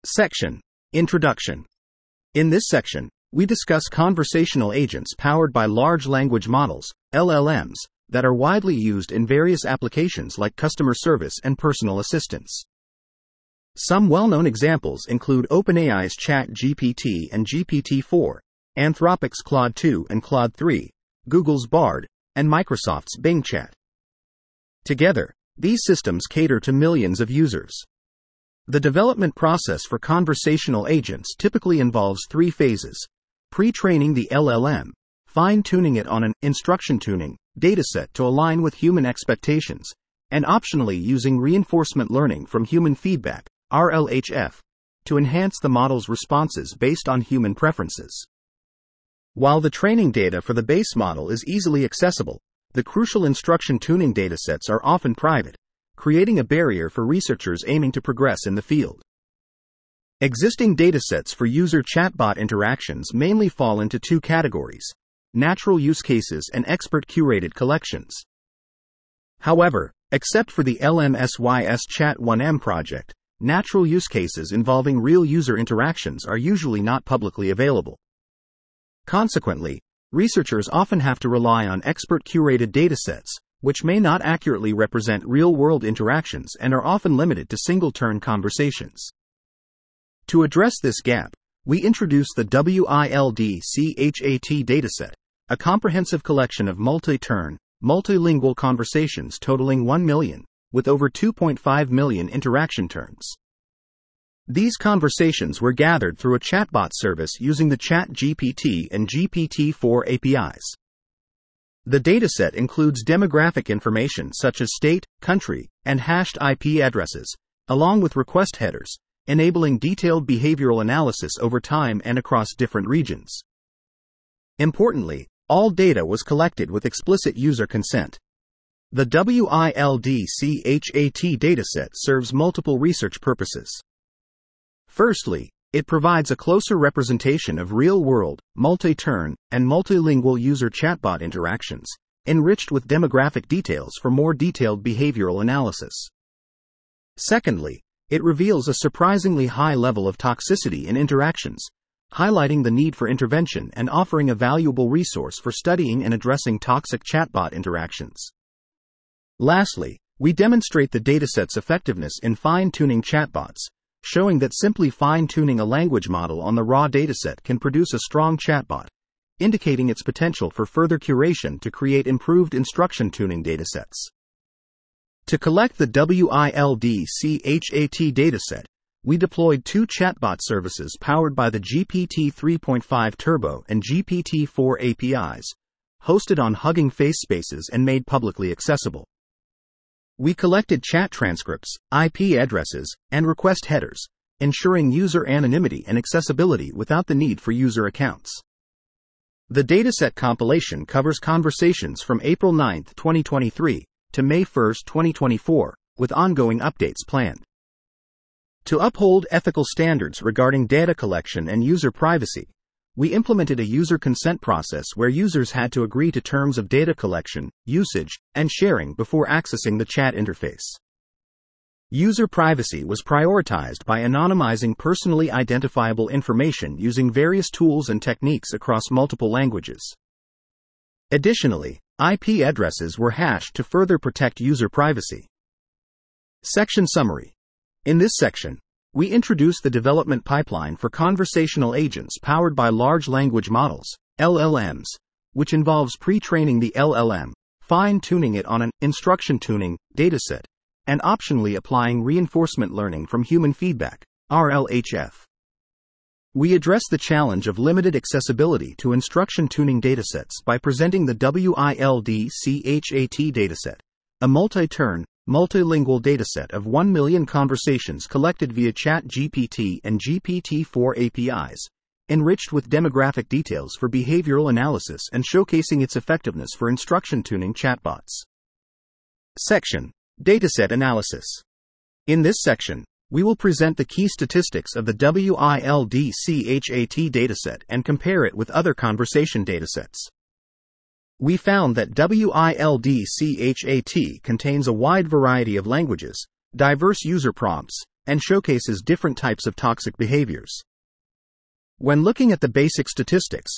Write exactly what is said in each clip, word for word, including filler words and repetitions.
Section: Introduction. In this section, we discuss conversational agents powered by large language models, L L Ms, that are widely used in various applications like customer service and personal assistance. Some well-known examples include OpenAI's ChatGPT and G P T four, Anthropic's Claude two and Claude three, Google's Bard, and Microsoft's Bing Chat. Together, these systems cater to millions of users. The development process for conversational agents typically involves three phases: pre-training the L L M, fine-tuning it on an instruction tuning dataset to align with human expectations, and optionally using reinforcement learning from human feedback, R L H F, to enhance the model's responses based on human preferences. While the training data for the base model is easily accessible, the crucial instruction tuning datasets are often private, creating a barrier for researchers aiming to progress in the field. Existing datasets for user chatbot interactions mainly fall into two categories: natural use cases and expert-curated collections. However, except for the L M S Y S Chat one M project, natural use cases involving real user interactions are usually not publicly available. Consequently, researchers often have to rely on expert-curated datasets, which may not accurately represent real-world interactions and are often limited to single-turn conversations. To address this gap, we introduce the WILD CHAT dataset, a comprehensive collection of multi-turn, multilingual conversations totaling one million, with over two point five million interaction turns. These conversations were gathered through a chatbot service using the ChatGPT and G P T four A P Is. The dataset includes demographic information such as state, country, and hashed I P addresses, along with request headers, enabling detailed behavioral analysis over time and across different regions. Importantly, all data was collected with explicit user consent. The WILD CHAT dataset serves multiple research purposes. Firstly, it provides a closer representation of real-world, multi-turn, and multilingual user chatbot interactions, enriched with demographic details for more detailed behavioral analysis. Secondly, it reveals a surprisingly high level of toxicity in interactions, highlighting the need for intervention and offering a valuable resource for studying and addressing toxic chatbot interactions. Lastly, we demonstrate the dataset's effectiveness in fine-tuning chatbots, showing that simply fine-tuning a language model on the raw dataset can produce a strong chatbot, indicating its potential for further curation to create improved instruction tuning datasets. To collect the WILD CHAT dataset, we deployed two chatbot services powered by the G P T three point five Turbo and G P T four A P Is, hosted on Hugging Face Spaces and made publicly accessible. We collected chat transcripts, I P addresses, and request headers, ensuring user anonymity and accessibility without the need for user accounts. The dataset compilation covers conversations from April ninth, twenty twenty-three, to May first, twenty twenty-four, with ongoing updates planned. To uphold ethical standards regarding data collection and user privacy, we implemented a user consent process where users had to agree to terms of data collection, usage, and sharing before accessing the chat interface. User privacy was prioritized by anonymizing personally identifiable information using various tools and techniques across multiple languages. Additionally, I P addresses were hashed to further protect user privacy. Section Summary. In this section, we introduce the development pipeline for conversational agents powered by large language models, L L Ms, which involves pre-training the L L M, fine-tuning it on an instruction tuning dataset, and optionally applying reinforcement learning from human feedback, R L H F. We address the challenge of limited accessibility to instruction tuning datasets by presenting the WILD CHAT dataset, a multi-turn, multilingual dataset of one million conversations collected via ChatGPT and G P T four A P Is, enriched with demographic details for behavioral analysis and showcasing its effectiveness for instruction tuning chatbots. Section: Dataset Analysis. In this section, we will present the key statistics of the WILD CHAT dataset and compare it with other conversation datasets. We found that WILD CHAT contains a wide variety of languages, diverse user prompts, and showcases different types of toxic behaviors. When looking at the basic statistics,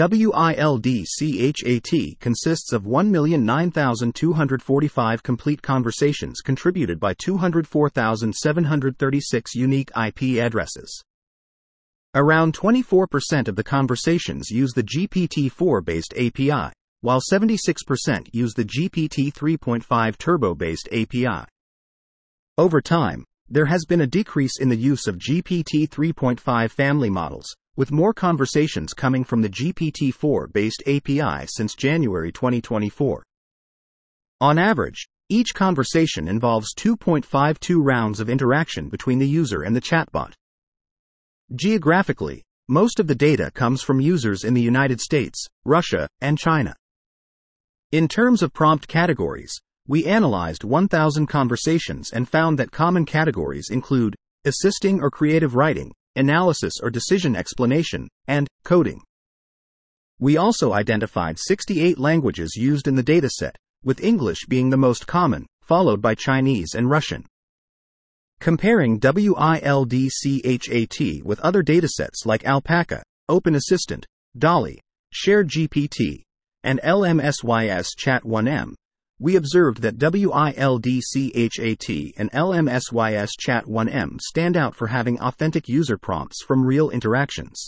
WILDCHAT consists of one million nine thousand two hundred forty-five complete conversations contributed by two hundred four thousand seven hundred thirty-six unique I P addresses. Around twenty-four percent of the conversations use the G P T four-based A P I, while seventy-six percent use the G P T three point five Turbo-based A P I. Over time, there has been a decrease in the use of G P T three point five family models, with more conversations coming from the G P T four-based A P I since January twenty twenty-four. On average, each conversation involves two point five two rounds of interaction between the user and the chatbot. Geographically, most of the data comes from users in the United States, Russia, and China. In terms of prompt categories, we analyzed one thousand conversations and found that common categories include assisting or creative writing, analysis or decision explanation, and coding. We also identified sixty-eight languages used in the dataset, with English being the most common, followed by Chinese and Russian. Comparing WILDCHAT with other datasets like Alpaca, OpenAssistant, DALL-E, ShareGPT, and L M S Y S Chat one M, we observed that WILDCHAT and L M S Y S Chat one M stand out for having authentic user prompts from real interactions.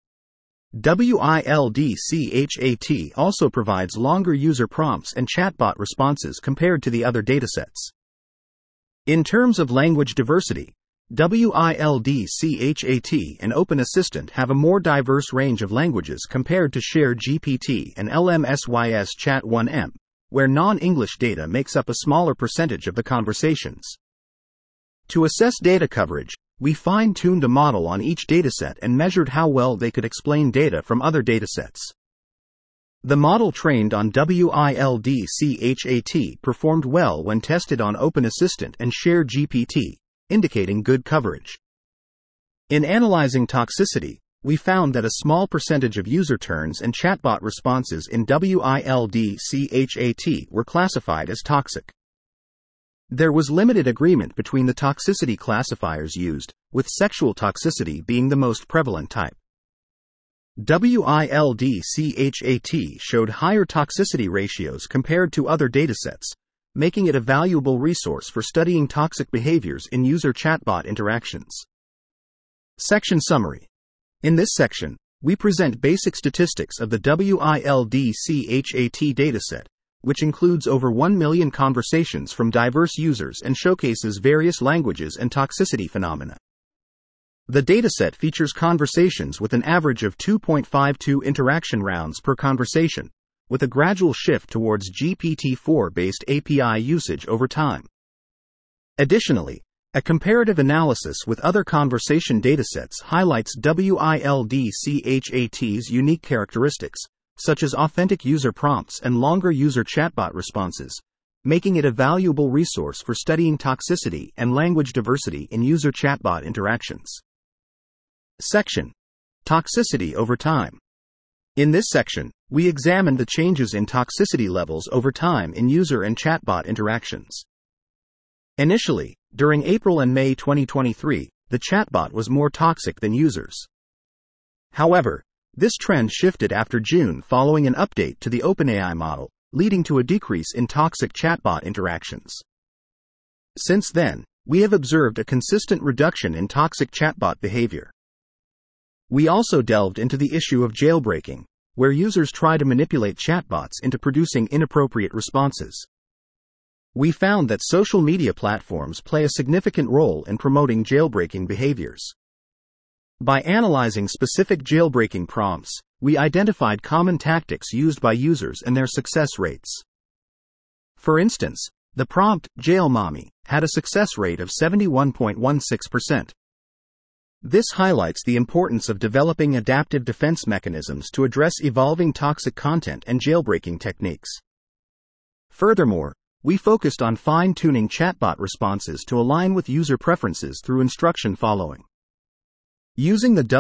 WILDCHAT also provides longer user prompts and chatbot responses compared to the other datasets. In terms of language diversity, WILDCHAT and OpenAssistant have a more diverse range of languages compared to ShareGPT and L M S Y S Chat one M, where non-English data makes up a smaller percentage of the conversations. To assess data coverage, we fine-tuned a model on each dataset and measured how well they could explain data from other datasets. The model trained on WILDCHAT performed well when tested on OpenAssistant and ShareGPT, indicating good coverage. In analyzing toxicity, we found that a small percentage of user turns and chatbot responses in WILDCHAT were classified as toxic. There was limited agreement between the toxicity classifiers used, with sexual toxicity being the most prevalent type. WILDCHAT showed higher toxicity ratios compared to other datasets, making it a valuable resource for studying toxic behaviors in user chatbot interactions. Section Summary. In this section, we present basic statistics of the WILDCHAT dataset, which includes over one million conversations from diverse users and showcases various languages and toxicity phenomena. The dataset features conversations with an average of two point five two interaction rounds per conversation, with a gradual shift towards G P T four-based A P I usage over time. Additionally, a comparative analysis with other conversation datasets highlights WILDCHAT's unique characteristics, such as authentic user prompts and longer user chatbot responses, making it a valuable resource for studying toxicity and language diversity in user chatbot interactions. Section: Toxicity over time. In this section, we examine the changes in toxicity levels over time in user and chatbot interactions. Initially, during April and May twenty twenty-three, the chatbot was more toxic than users. However, this trend shifted after June following an update to the OpenAI model, leading to a decrease in toxic chatbot interactions. Since then, we have observed a consistent reduction in toxic chatbot behavior. We also delved into the issue of jailbreaking, where users try to manipulate chatbots into producing inappropriate responses. We found that social media platforms play a significant role in promoting jailbreaking behaviors. By analyzing specific jailbreaking prompts, we identified common tactics used by users and their success rates. For instance, the prompt, "Jail Mommy," had a success rate of seventy-one point one six percent. This highlights the importance of developing adaptive defense mechanisms to address evolving toxic content and jailbreaking techniques. Furthermore, we focused on fine-tuning chatbot responses to align with user preferences through instruction following. Using the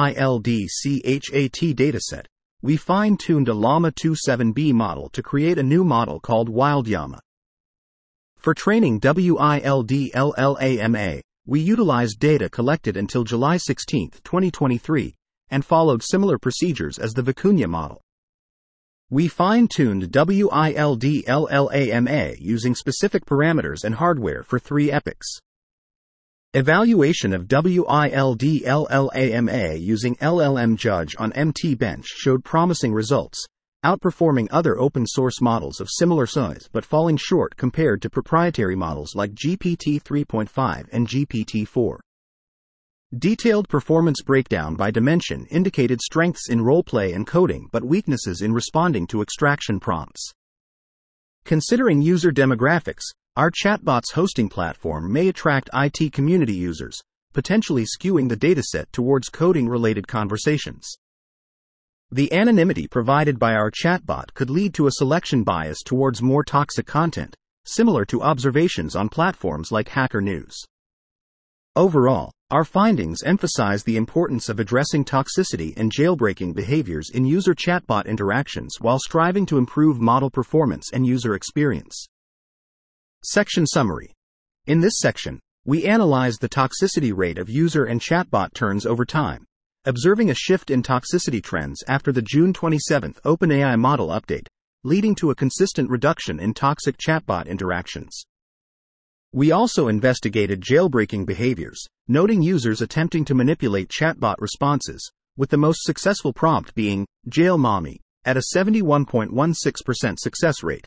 WILDCHAT dataset, we fine-tuned a Llama two seven B model to create a new model called WildLlama. For training WILDLLAMA, we utilized data collected until July sixteenth, twenty twenty-three, and followed similar procedures as the Vicuña model. We fine-tuned WILD-LLAMA using specific parameters and hardware for three epochs. Evaluation of WILD-LLAMA using L L M Judge on M T Bench showed promising results, outperforming other open-source models of similar size but falling short compared to proprietary models like G P T three point five and G P T four. Detailed performance breakdown by dimension indicated strengths in roleplay and coding but weaknesses in responding to extraction prompts. Considering user demographics, our chatbot's hosting platform may attract I T community users, potentially skewing the dataset towards coding-related conversations. The anonymity provided by our chatbot could lead to a selection bias towards more toxic content, similar to observations on platforms like Hacker News. Overall, our findings emphasize the importance of addressing toxicity and jailbreaking behaviors in user chatbot interactions while striving to improve model performance and user experience. Section Summary. In this section, we analyzed the toxicity rate of user and chatbot turns over time, observing a shift in toxicity trends after the June twenty-seventh OpenAI model update, leading to a consistent reduction in toxic chatbot interactions. We also investigated jailbreaking behaviors, noting users attempting to manipulate chatbot responses, with the most successful prompt being, "Jail Mommy," at a seventy-one point one six percent success rate.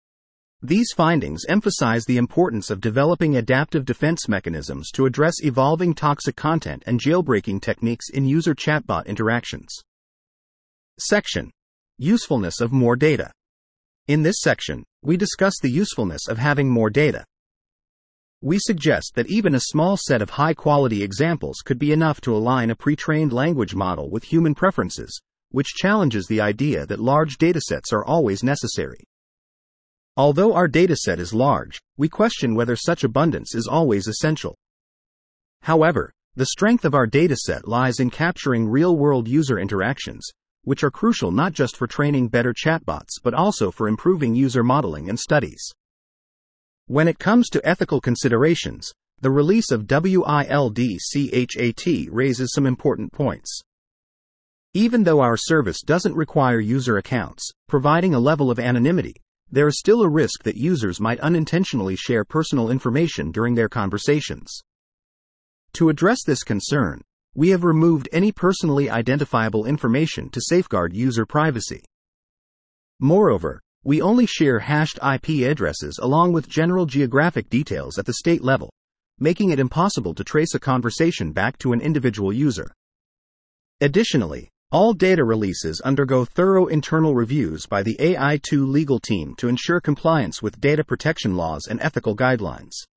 These findings emphasize the importance of developing adaptive defense mechanisms to address evolving toxic content and jailbreaking techniques in user chatbot interactions. Section. Usefulness of more data. In this section, we discuss the usefulness of having more data. We suggest that even a small set of high-quality examples could be enough to align a pre-trained language model with human preferences, which challenges the idea that large datasets are always necessary. Although our dataset is large, we question whether such abundance is always essential. However, the strength of our dataset lies in capturing real-world user interactions, which are crucial not just for training better chatbots but also for improving user modeling and studies. When it comes to ethical considerations, the release of WILD-CHAT raises some important points. Even though our service doesn't require user accounts, providing a level of anonymity, there is still a risk that users might unintentionally share personal information during their conversations. To address this concern, we have removed any personally identifiable information to safeguard user privacy. Moreover, we only share hashed I P addresses along with general geographic details at the state level, making it impossible to trace a conversation back to an individual user. Additionally, all data releases undergo thorough internal reviews by the A I two legal team to ensure compliance with data protection laws and ethical guidelines.